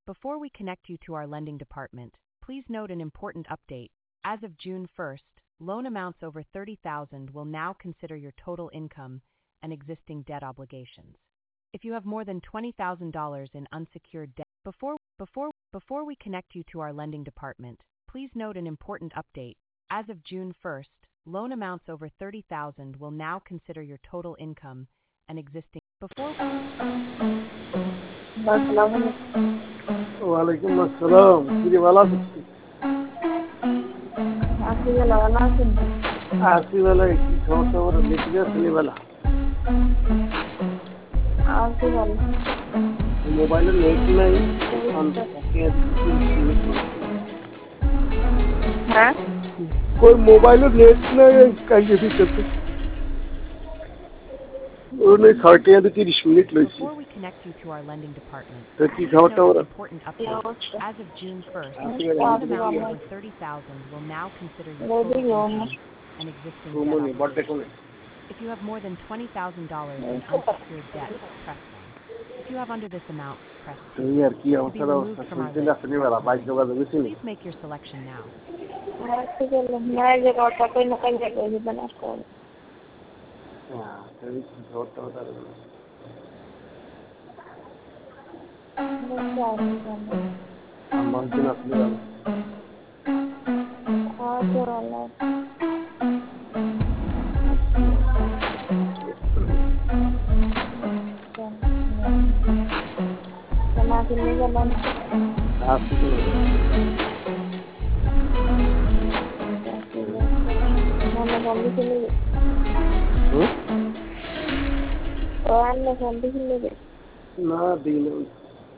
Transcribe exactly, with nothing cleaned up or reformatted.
Before we connect you to our lending department, please note an important update. As of June first, loan amounts over thirty thousand dollars will now consider your total income and existing debt obligations. If you have more than twenty thousand dollars in unsecured debt, before, before, before we connect you to our lending department, please note an important update. As of June first, loan amounts over thirty thousand dollars will now consider your total income and existing. Before. ওয়ালাইকুম আসসালাম কি ভালো আছেন আসি বেলা ভালো আছেন আসি বেলা কি খবর খবর লিখে আসলি বেলা আসি ভালো মোবাইলে নেট নাই হ্যাঁ कोई मोबाइल नेट नहीं कहीं भी करते उन्हें थर्टी या तीस मिनट लगी Before we connect you to our lending department, तो की please खबर note खबर an important update. As of June first, loan amounts over thirty thousand dollars will now consider your total income and existing debt obligations. If you have more than twenty thousand dollars in unsecured debt, press one. If you have under this amount, press two. To be removed from our list, please make your selection now. ना दिन